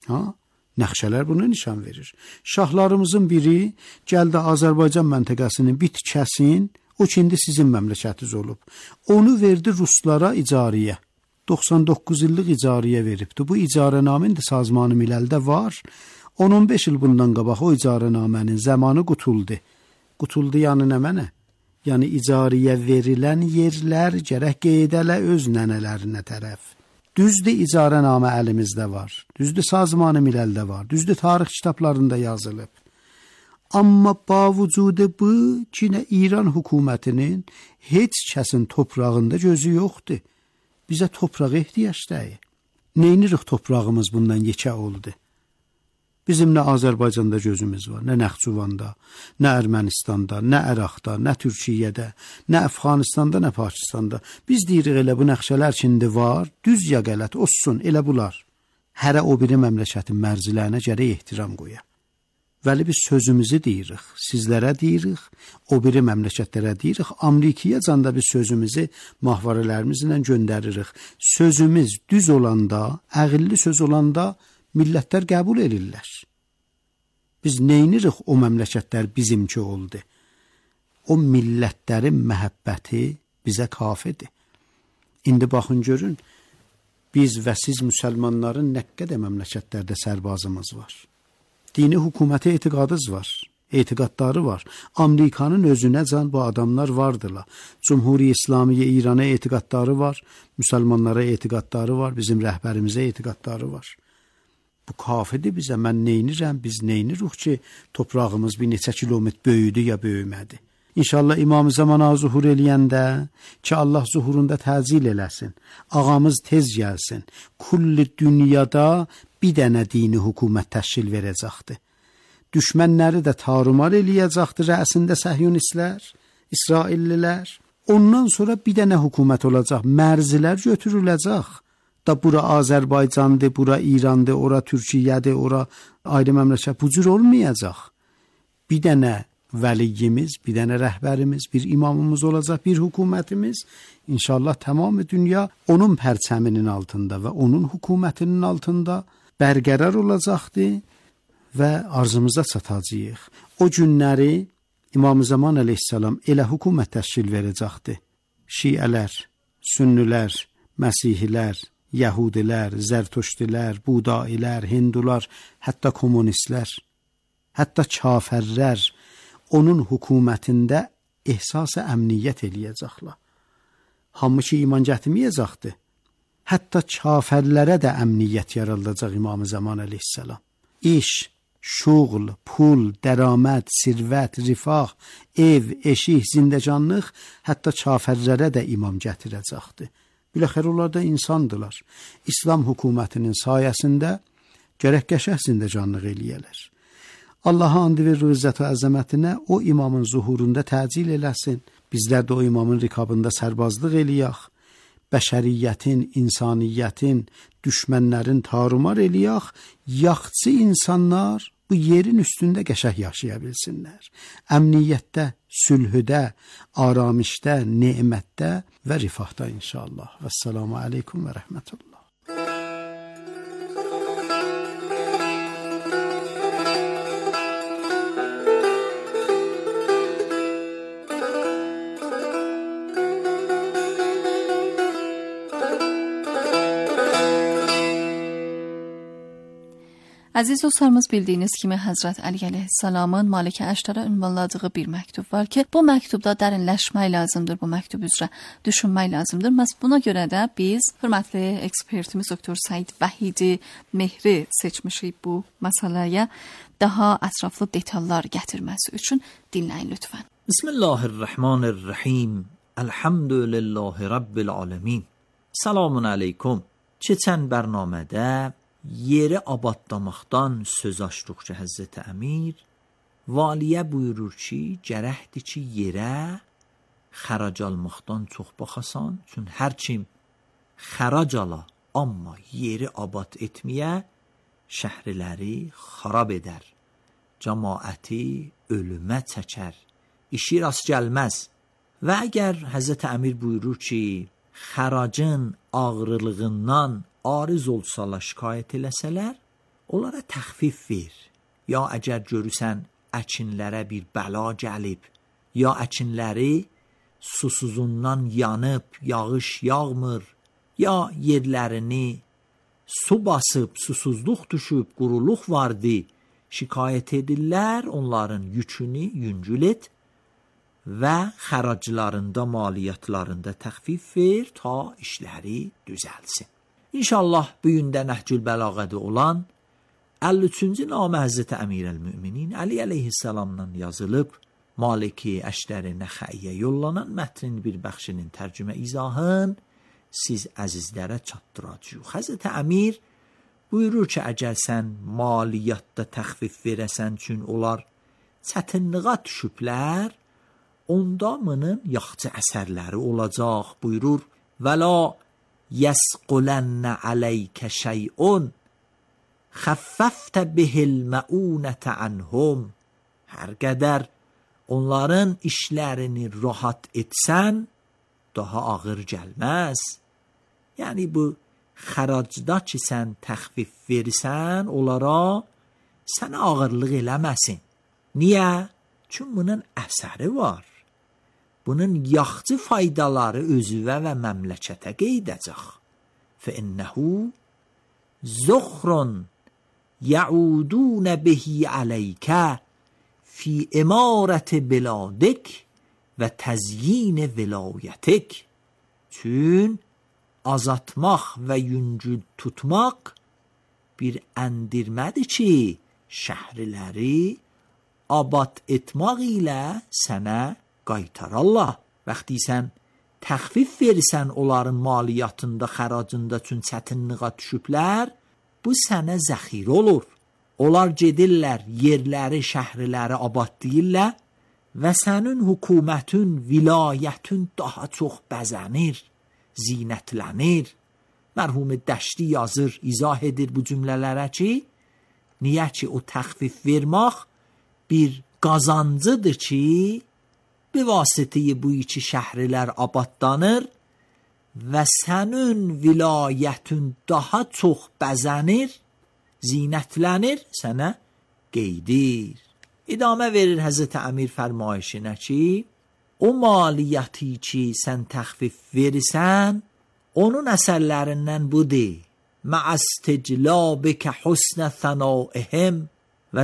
Nəxşələr bunu nişan verir. Şahlarımızın biri gəldi Azərbaycan məntəqəsinin bir tikəsin, o ki indi sizin məmləkətiniz olub. Onu verdi ruslara icariyə. 99 illıq icariyə veribdi. Bu icarənamə indi Sazman-ı Miləldə var. 10-15 il bundan qabaq o icarənamənin zamanı qutuldu. Qutuldu yəni nə mənə? Yəni icariyə verilən yerlər gərək qeydələ öz nənələrinə tərəf. Düzdür, icarənamə əlimizdə var. Düzdür, Sazman-ı Miləldə var. Düzdür, tarix kitablarında yazılıb. Amma bavucudu bu, yine İran hökumətinin heç kəsin toprağında gözü yoxdur. Bizə torpağa ehtiyac deyil. Neynirik toprağımız bundan yekə oldu? Bizim nə Azərbaycanda gözümüz var, nə Naxçıvanda, nə Ermənistanda, nə Əraqda, nə Türkiyədə, nə Əfqanistanda, nə Pakistanda. Biz deyirik elə bu nəxşələr içində var, düz ya qələt olsun, elə bunlar. Hərə o biri məmləkətin mərzilərinə gərək ehtiram qoya. Vəli biz sözümüzü deyirik, sizlərə deyirik, o biri məmləkətlərə deyirik, Amerikaya canda biz sözümüzü mahvarələrimizlə göndəririk. Sözümüz düz olanda, əqilli söz olanda millətlər qəbul edirlər. Biz neynirik o məmləkətlər bizimki oldu? O millətlərin məhəbbəti bizə kafidir. İndi baxın görün, biz və siz müsəlmanların nə qədər məmləkətlərdə sərbazımız var. Dini hökumətə etiqadınız var, etiqadları var. Amerikanın özünə can bu adamlar vardılar. Cumhuri İslamiyə İrana etiqadları var, müsəlmanlara etiqadları var, bizim rəhbərimizə etiqadları var. Bu kafidir bizə, mən neynirəm, biz neynirik ki, toprağımız bir neçə kilometr böyüdü ya böyümədi. İnşallah İmam-ı Zamana zuhur eləyəndə ki, Allah zuhurunda təcil eləsin, ağamız tez gəlsin, kulli dünyada bir dənə dini hökumət təşkil verəcəkdir. Düşmənləri də tarumar eləyəcəkdir rəsində səhyonistlər, İsraillilər. Ondan sonra bir dənə hökumət olacaq, mərzilər götürüləcək. Da bura Azərbaycandır, bura İrandır, ora Türkiyədir, ora ayrı məmləkət. Bu cür olmayacaq. Bir dənə vəliyimiz, bir dənə rəhbərimiz, bir imamımız olacaq, bir hökumətimiz. İnşallah tamamı dünya onun pərçəminin altında və onun hökumətinin altında bərqərar olacaqdır və arzımıza çatacağıq. O günləri İmam-ı Zaman əleyhissalam elə hökumət təşkil verəcəkdir. Şiələr, Sünnilər, Məsihilər, Yəhudilər, Zərtuştilər, Budailər, Hindular, hətta komünistlər, hətta kafirlər onun hökumətində ehsas-ı əmniyyət eləyəcəklər. Hamı ki iman gətirməyəcəkdir. Hətta kafirlərə də əmniyyət yaradılacaq İmam-ı Zaman əleyhissalam. İş, şuğl, pul, dəraməd, sirvət, rifah, ev, eşik, zindəcanlıq hətta kafirlərə də imam gətirəcəkdir. Biləxər onlar da insandılar. İslam hökumətinin sayəsində gərək qəşəh zindəcanlıq eləyələr. Allaha and verir izzət və əzəmətinə, o imamın zuhurunda təcil eləsin. Bizlər də o imamın rikabında sərbazlıq eləyək. Bəşəriyyətin, insaniyyətin, düşmənlərin tarumar eləyək. Yaxçı insanlar bu yerin üstündə qəşəh yaşaya bilsinlər. Əmniyyətdə, sülhüdə, aramışdə, nemətdə və rifahda inşallah. Vəssalamu aleykum və rəhmətullah. Əziz dostlarımız, bildiyiniz kimi Həzrət Əli əleyhissalamın Malikə Əştara ünvanladığı bir məktub var ki, bu məktubda dərinləşmək lazımdır, bu məktub üzrə düşünmək lazımdır. Məhz buna görə də biz hörmətli ekspertimiz Doktor Səid Vəhidi Mehri seçmişik bu məsələyə daha ətraflı detallar gətirməsi üçün. Dinləyin lütfən. Bismillahirrahmanirrahim. Elhamdülillahi Rabbil alemin. Selamun aleykum. Keçən bərnamədə yeri abadlamaqdan söz açdıq ki, Həzrəti Əmir valiyə buyurur ki, gərəkdir ki, yerə xərac almaqdan çox baxasan. Çünki hər kim xərac ala, amma yeri abad etməyə şəhriləri xarab edər, cəmaəti ölümə çəkər, işi rast gəlməz. Və əgər Həzrəti Əmir buyurur ki, xəracın ağırlığından ariz olsalar, şikayət eləsələr, onlara təxfif ver. Ya əgər görürsən əkinlərə bir bəla gəlib, ya əkinləri susuzundan yanıb, yağış yağmır, ya yerlərini su basıb, susuzluq düşüb, quruluq vardı, şikayət edirlər, onların yükünü yüngül et və xəraclarında, maliyyatlarında təxfif ver ta işləri düzəlsin. İnşallah bu gün də Nəhcül Bəlağədə olan 53-cü namə Həzrəti Əmirəl-Müminin Əli əleyhissalamdan yazılıb, Maliki Əşdəri Nəxəiyə yollanan mətnin bir bəxşinin tərcümə izahın siz əzizlərə çatdıracaq. Həzrəti Əmir buyurur ki, əgər sən maliyyatda təxfif verəsən üçün onlar çətinliğə düşüblər, onda bunun yaxşı əsərləri olacaq. Buyurur, وَلَا يَسْقُلَنَّ عَلَيْكَ شَيْءٌ خَفَّفْتَ بِهِ الْمَعُونَةَ عَنْهُمْ. Hər qədər onların işlərini rahat etsən, daha ağır gəlməz. Yəni bu xəracda ki sən təxfif versən, onlara sənə ağırlıq eləməsin. Niyə? Çünki bunun əsəri var. Bunun yaxşı faydaları özüvə və məmləkətə qeydəcək. فَإِنَّهُ زُخْرٌ يَعُودُونَ بِهِ عَلَيْكَ فِي إِمَارَةِ بِلَادِكَ وَتَزْيِينِ وِلَایَتِكَ. Çün azatmaq və yüngül tutmaq bir əndirmədir ki, şəhriləri abad etmək ilə sənə qaytararlar. Vaxtı sən təxfif verirsən onların maliyyatında, xəracında üçün çətinliğə düşüblər, bu sənə zəxirə olur. Onlar gedirlər, yerləri, şəhriləri abad deyirlər və sənin hökumətin, vilayətin daha çox bəzənir, zinətlənir. Mərhum Dəşti yazır, izah edir bu cümlələrə ki, niyə ki o təxfif vermək bir qazancıdır ki, bir vasitəyi bu iki şəhrilər abadlanır və sənin vilayətin daha çox bəzənir, zinətlənir, sənə qeydir. İdamə verir Həzrəti Əmir fərmayişinə ki, o maliyyəti ki sən təxfif verirsən, onun əsərlərindən budur. Mə'əsteclabikə husnə thənâihim və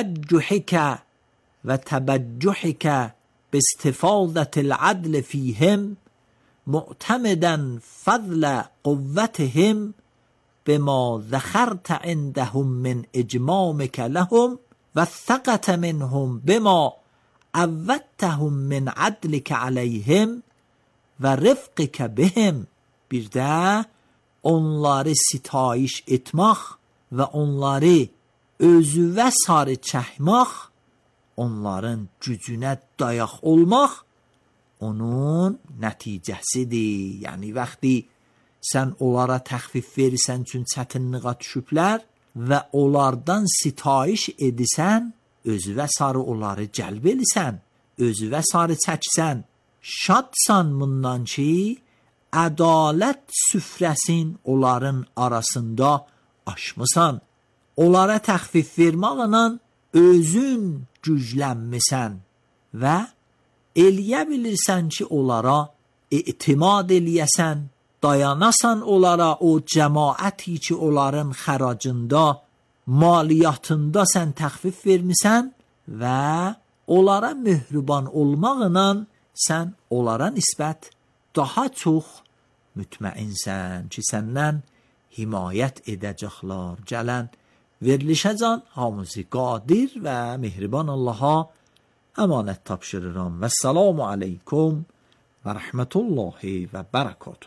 təbəccühikə باستفاضة العدل فيهم معتمدا فضل قوتهم بما ذخرت عندهم من إجمامك لهم والثقة منهم بما عودتهم من عدلك عليهم ورفقك بهم. Bir də onları sitayiş etmək və onları özüvə sarı çəkmək, onların gücünə dayaq olmaq onun nəticəsidir. Yəni vaxtı sən onlara təxfif verirsən üçün çətinliğə düşüblər və onlardan sitayiş edirsən, özüvə sarı onları cəlb edirsən, özüvə sarı çəksən, şadsan bundan ki, ədalət süfrəsin onların arasında aşmısan. Onlara təxfif verməklə özün güclənmisən və eləyə bilirsən ki, onlara etimad eləyəsən, dayanasan onlara, o cəmaəti ki, onların xəracında, maliyyatında sən təxfif vermisən və onlara möhrüban olmaqla sən onlara nisbət daha çox mütməinsən ki, səndən himayət edəcəklər. Gələn verilişəcən hamısı qadir və mehriban Allaha əmanət tapşırıram. Və səlamu aleykum və rəhmətullahi və bərəkatuhu.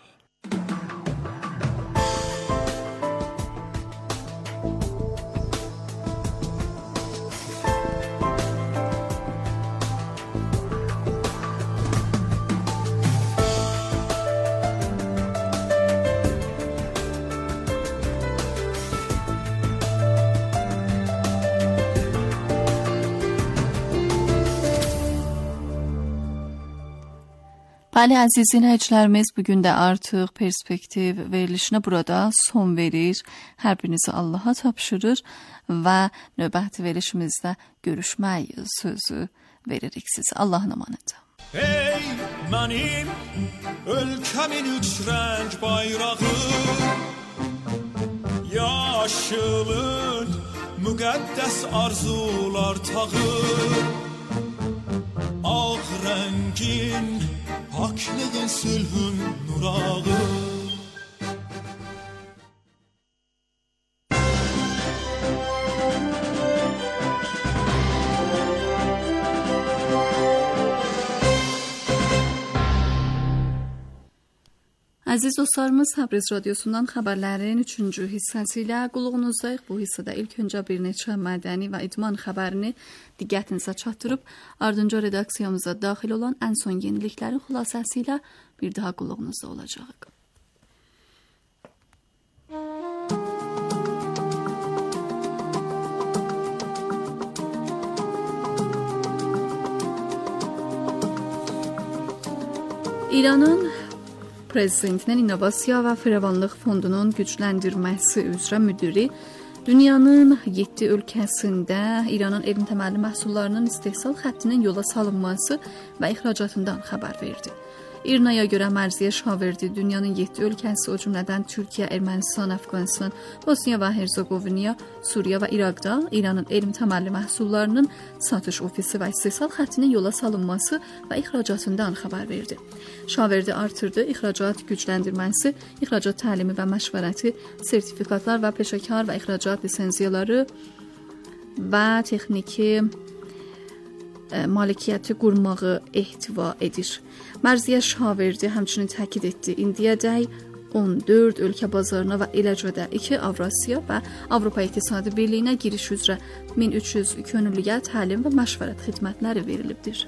Bəli, əziz dinləyicilərimiz, bugün də artıq perspektiv verilişinə burada son verir. Hər birinizi Allaha tapşırır və növbəti verilişimizdə görüşmək sözü veririk sizə. Allahın amanında. Ey mənim ölkəmin üç rəng bayrağı, yaşılın müqəddəs arzular tağı, ağ rəngin haklığın sülhün nurağı. Əziz dostlarımız, Təbriz radiosundan xəbərlərin 3-cü hissəsi ilə qulluğunuzdayıq. Bu hissədə ilk öncə bir neçə mədəni və idman xəbərini diqqətinizə çatdırıb, ardınca redaksiyamıza daxil olan ən son yeniliklərin xülasəsi ilə bir daha qulluğunuzda olacağıq. İranın Prezidentinin İnnovasiya və Firavanlıq Fondunun gücləndirməsi üzrə müdiri dünyanın 7 ölkəsində İranın elm təməlli məhsullarının istehsal xəttinin yola salınması və ixracatından xəbər verdi. İRNA-ya görə mərziyə şaverdi dünyanın 7 ölkəsi, o cümlədən Türkiyə, Ermənistan, Əfqanistan, Bosniya və Herzegovina, Suriya və İraqda İranın elm təməlli məhsullarının satış ofisi və istehsal xəttinin yola salınması və ixracatından xəbər verdi. Şaverdi artırdı, ixracat gücləndirməsi, ixracat təlimi və məşvərəti, sertifikatlar və peşəkar və ixracat lisenziyaları və texniki malikiyyəti qurmağı ehtiva edir. Mərziyə şaverdi həmçinin təkid etdi. İndiyədək 14 ölkə bazarına və eləcə də 2 Avrasiya və Avropa İqtisadi Birliyinə giriş üzrə 1300 könüllüyə təlim və məşvərət xidmətləri verilibdir.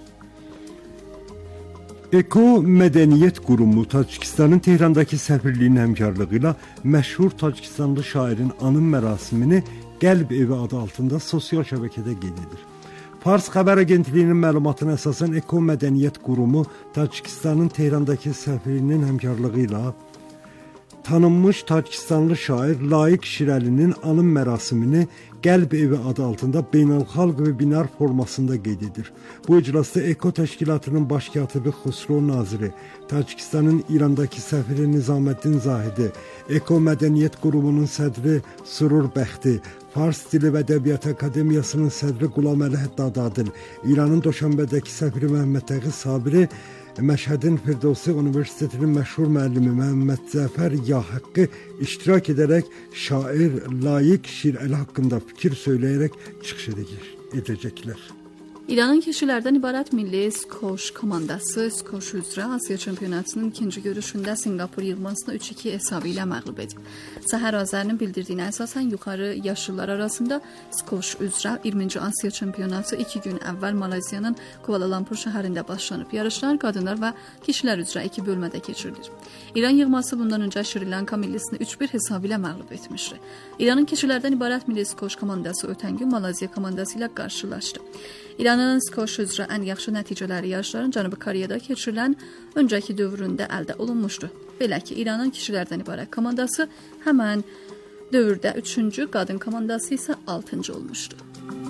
Eko Mədəniyyət Qurumu Tacikistanın Tehrandakı səfirliyinin həmkarlığı ilə məşhur Tacikistanlı şairin anım mərasimini Qəlb evi adı altında sosial şəbəkədə qeyd edir. Fars xəbər agentliyinin məlumatına əsasən Eko Mədəniyyət Qurumu Tacikistanın Tehrandakı səfirliyinin həmkarlığı ilə tanınmış Tacikistanlı şair Layiq Şirəlinin anım mərasimini Qəlb evi adı altında beynəlxalq webinar formasında qeyd edir. Bu iclasda Eko təşkilatının baş katibi Xusro Naziri, Tacikistanın İrandakı səfiri Nizaməddin Zahidi, Eko Mədəniyyət Qurumunun sədri Surur Bəxti, Fars Dili və Ədəbiyyat Akademiyasının sədri Qulaməli Həddadadil, İranın Doşanbədəki səfiri Məhəmməd Təği Sabiri, Məşhədin Firdevsi Universitetinin məşhur müəllimi Məhəmməd Cəfər Yahaqqı iştirak edərək şair Layiq Şirəli haqqında fikir söyləyərək çıxış edəcəklər. İranın kişilərdən ibarət milli skoş komandası skoş üzrə Asiya çempionatının ikinci görüşündə Singapur yığmasını 3-2 hesabı ilə məğlub edib. Səhər Azərinin bildirdiyinə əsasən yuxarı yaşlılar arasında skoş üzrə 20-ci Asiya çempionatı 2 gün əvvəl Malayziyanın Kuala Lumpur şəhərində başlanıb. Yarışlar qadınlar və kişilər üzrə 2 bölmədə keçirilir. İran yığması bundan öncə Şri Lanka millisini 3-1 hesabı ilə məğlub etmişdi. İranın kişilərdən ibarət milli skoş komandası ötən gün Malayziya komandası ilə qarşılaşdı. İranın skoş üzrə ən yaxşı nəticələri yarışların Cənubi Koreyada keçirilən öncəki dövründə əldə olunmuşdu. Belə ki, İranın kişilərdən ibarət komandası həmən dövrdə 3-cü, qadın komandası isə 6-cı olmuşdu.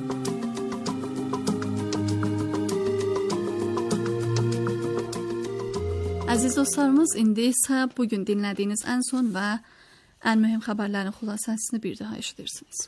Əziz dostlarımız, indi isə bugün dinlədiyiniz ən son və ən mühüm xəbərlərin xülasəsini bir daha eşidirsiniz.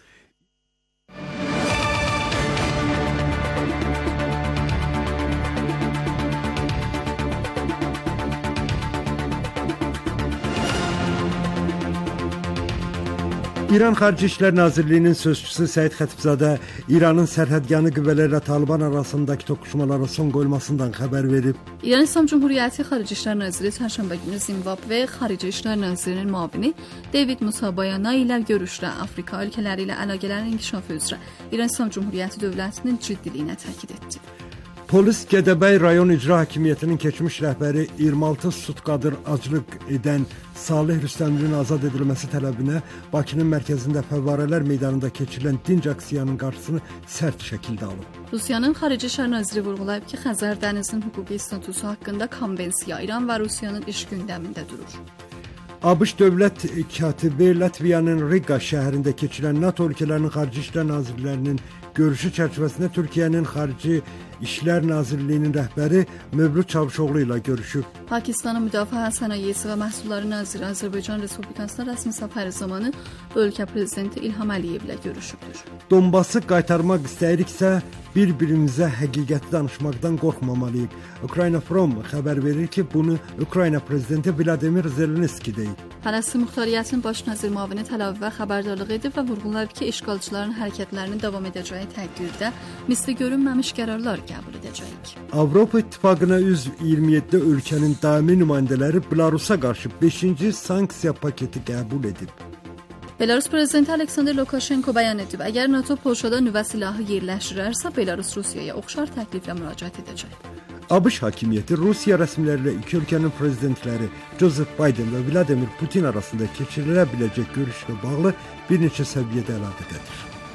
İran Xarici İşlər Nazirliyinin sözçüsü Səid Xətibzadə İranın sərhədyanı qüvvələrlə Taliban arasındakı toqquşmalara son qoyulmasından xəbər verib. İran İslam Cumhuriyyəti Xarici İşlər Naziri çərşənbə günü Zimbabve Xarici İşlər Nazirinin müavini David Musabayana ilə görüşdə Afrika ölkələri ilə əlaqələrin inkişafı üzrə İran İslam Cumhuriyyəti dövlətinin ciddiliyinə təkid etdi. Polis Gədəbəy rayon icra hakimiyyətinin keçmiş rəhbəri 26 sutkadır aclıq edən Salih Rüstəmlinin azad edilməsi tələbinə Bakının mərkəzində Fəvvarələr meydanında keçirilən dinc aksiyanın qarşısını sərt şəkildə alıb. Rusiyanın Xarici İşlər Naziri vurğulayıb ki, Xəzər dənizinin hüquqi statusu haqqında konvensiya İran və Rusiyanın iş gündəmində durur. ABŞ dövlət katibi Latviyanın Riga şəhərində keçirilən NATO ölkələrinin xarici işlər nazirlərinin görüşü çərçivəsində Türkiyənin Xarici İşlər Nazirliyinin rəhbəri Mövlud Çavuşoğlu ilə görüşüb. Pakistanın Müdafiə Sənayesi və Məhsulları Naziri Azərbaycan Respublikasına rəsmi səfəri zamanı ölkə prezidenti İlham Əliyev ilə görüşübdür. Donbası qaytarmaq istəyiriksə, bir-birimizə həqiqəti danışmaqdan qorxmamalıyıq. Ukrayna Forum xəbər verir ki, bunu Ukrayna prezidenti Vladimir Zelenski deyib. Fələstin Muxtariyyətinin baş nazir müavini Təl Avivə xəbərdarlıq edib və vurğulayıb ki, işğalçıların hərəkətlərinin davam edəcəyi təqdirdə misli görünməmiş qərarlar qəbul edəcəyik. Avropa İttifaqına üzv 27 ölkənin daimi nümayəndələri Belarusa qarşı 5-ci sanksiya paketi qəbul edib. Belarus prezidenti Aleksandr Lukashenko bəyan edib, əgər NATO Polşada nüvə silahı yerləşdirərsə, Belarus Rusiyaya oxşar təkliflə müraciət edəcək. ABŞ hakimiyyəti Rusiya rəsmiləri ilə iki ölkənin prezidentləri Joseph Biden və Vladimir Putin arasında keçirilə biləcək görüşlə bağlı bir neçə səviyyədə əlaqədədir.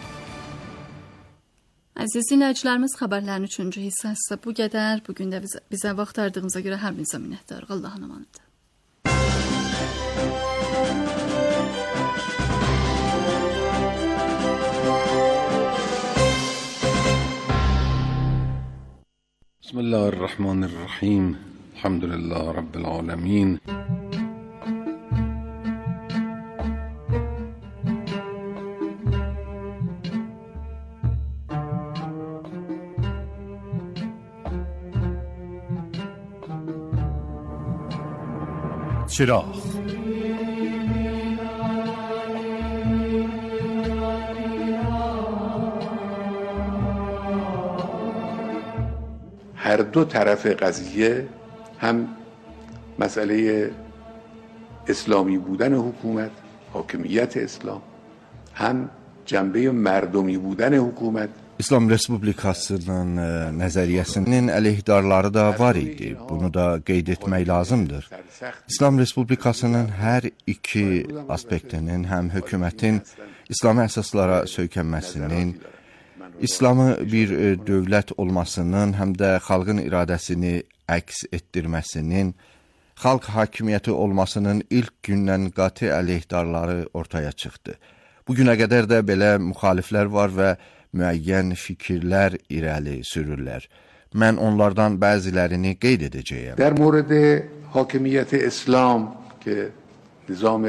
Əziz dinləyicilərimiz, xəbərlərin 3-cü hissəsi bu qədər. Bugün də bizə vaxt ayırdığınıza görə hər birinizə minnətdarıq. Allahın amanıdır. Bismillahirrahmanirrahim. Elhamdülillah Rabbil alemin. چراغ هر دو طرف قضیه هم مسئله اسلامی بودن حکومت، حاکمیت اسلام، هم جنبه مردمی بودن حکومت. İslam Respublikasının nəzəriyyəsinin əleyhdarları da var idi. Bunu da qeyd etmək lazımdır. İslam Respublikasının hər iki aspektinin, həm hökumətin İslami əsaslara söykənməsinin, İslamı bir dövlət olmasının, həm də xalqın iradəsini əks etdirməsinin, xalq hakimiyyəti olmasının ilk gündən qati əleyhdarları ortaya çıxdı. Bugünə qədər də belə müxaliflər var və müəyyən fikirlər irəli sürürlər. Mən onlardan bəzilərini qeyd edəcəyəm. در مورد حاکمیت اسلام که نظام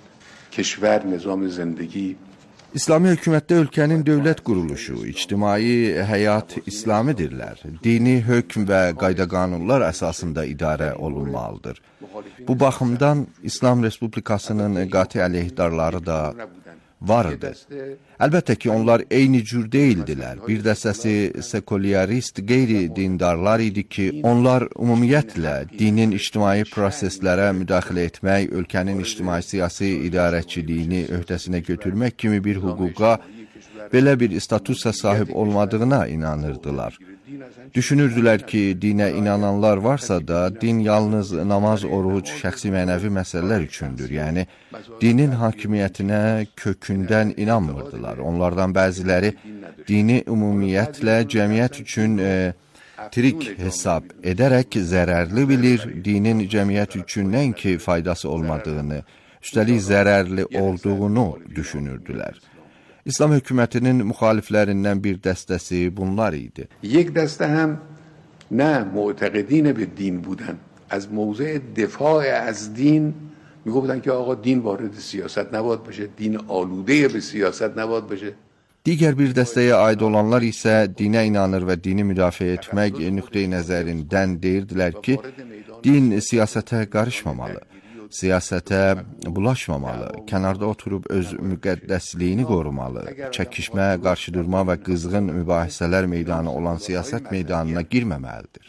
کشور، نظام زندگی İslami hökumətdə ölkənin dövlət quruluşu, ictimai həyat İslamidirlər. Dini hökm və qayda-qanunlar əsasında idarə olunmalıdır. Bu baxımdan İslam Respublikasının qati əleyhdarları da vardı. Əlbəttə ki, onlar eyni cür deyildilər. Bir dəstəsi sekulyarist qeyri-dindarlar idi ki, onlar ümumiyyətlə dinin ictimai proseslərə müdaxilə etmək, ölkənin ictimai-siyasi idarəçiliyini öhdəsinə götürmək kimi bir hüquqa, belə bir statusa sahib olmadığına inanırdılar. Düşünürdülər ki, dinə inananlar varsa da, din yalnız namaz, oruc, şəxsi mənəvi məsələlər üçündür. Yəni, dinin hakimiyyətinə kökündən inanmırdılar. Onlardan bəziləri dini ümumiyyətlə cəmiyyət üçün trik hesab edərək zərərli bilir, dinin cəmiyyət üçün nəinki faydası olmadığını, üstəlik zərərli olduğunu düşünürdülər. İslam hökumətinin müxaliflərindən bir dəstəsi bunlar idi. یک دسته هم نه معتقدین به دین بودن، از موضع دفاع از دین میگفتن که آقا دین وارد سیاست نباید بشه، دین آلوده به سیاست نباید بشه. Digər bir dəstəyə aid olanlar isə dinə inanır və dini müdafiə etmək nöqteyi nəzərindən deyirdilər ki, din siyasətə qarışmamalı, siyasətə bulaşmamalı, kənarda oturub öz müqəddəsliyini qorumalı, çəkişmə, qarşıdurma və qızğın mübahisələr meydanı olan siyasət meydanına girməməlidir.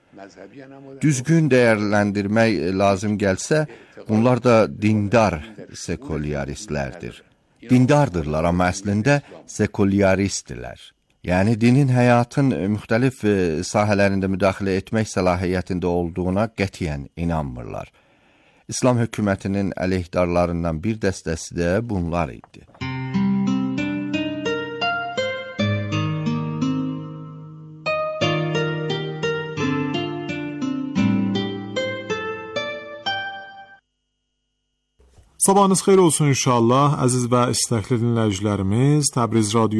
Düzgün dəyərləndirmək lazım gəlsə, bunlar da dindar sekulyaristlərdir. Dindardırlar, amma əslində sekulyaristdirlər. Yəni dinin həyatın müxtəlif sahələrində müdaxilə etmək səlahiyyətində olduğuna qətiyyən inanmırlar. İslam hökumətinin əleyhdarlarından bir dəstəsi də bunlar idi. Sabahınız xeyir olsun inşallah, əziz və istəkli dinləyicilərimiz. Təbriz Radio